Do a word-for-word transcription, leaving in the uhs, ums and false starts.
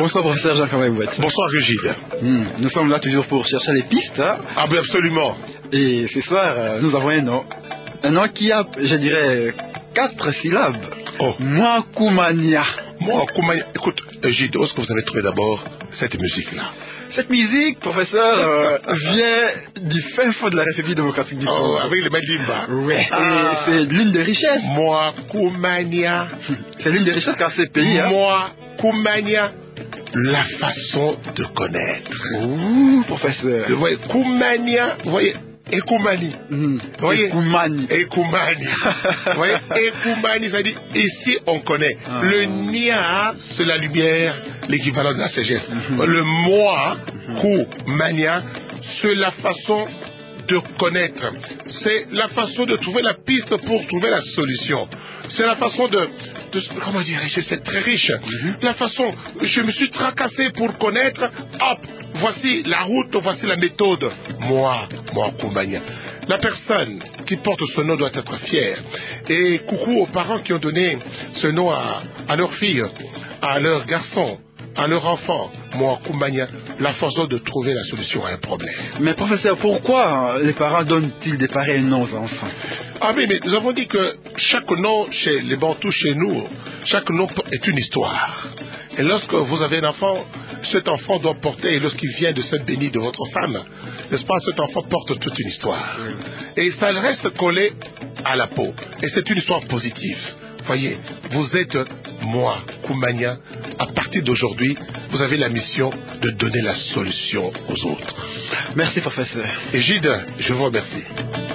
Bonsoir professeur Jean Kamabouet. Bonsoir Régide. Mmh. Nous sommes là toujours pour chercher les pistes. Hein? Ah ben absolument. Et ce soir, euh, nous avons un nom. Un nom qui a, je dirais, quatre syllabes. Oh. Mwakumania. Mwakumania. Écoute, Régide, où est-ce que vous avez trouvé d'abord cette musique-là? Cette musique, professeur, euh, vient du fin fond de la République démocratique du Congo. Oh, avec les Malimba. Oui. Ah. Et c'est l'une des richesses. Mwakumania. C'est l'une des richesses car ces pays. Hein. Mwakumania. La façon de connaître. Ouh, professeur. Vous voyez, Kumania, vous voyez, Ekumani. Mmh. Vous voyez, Ekumani. Ekumani. Vous voyez, Ekumani, ça dit, ici on connaît. Ah. Le Nia, c'est la lumière, l'équivalent de la sagesse. Mmh. Le moi, mmh. Kumania, c'est la façon de connaître. C'est la façon de trouver la piste pour trouver la solution. C'est la façon de, de comment dirais-je, c'est très riche. Mm-hmm. La façon, je me suis tracassé pour connaître, hop, voici la route, voici la méthode. Moi, moi, Kumbania. La personne qui porte ce nom doit être fière. Et coucou aux parents qui ont donné ce nom à, à leurs filles, à leurs garçons, à leur enfant, moi, Kumbania, la façon de trouver la solution à un problème. Mais professeur, pourquoi les parents donnent-ils des pareils noms aux enfants? Ah oui, mais nous avons dit que chaque nom chez les Bantous, chez nous, chaque nom est une histoire. Et lorsque vous avez un enfant, cet enfant doit porter, et lorsqu'il vient de cette bénie de votre femme, n'est-ce pas, cet enfant porte toute une histoire. Et ça reste collé à la peau. Et c'est une histoire positive. Voyez, vous êtes moi, Kumbania. À partir d'aujourd'hui, vous avez la mission de donner la solution aux autres. Merci, professeur. Et Gide, je vous remercie.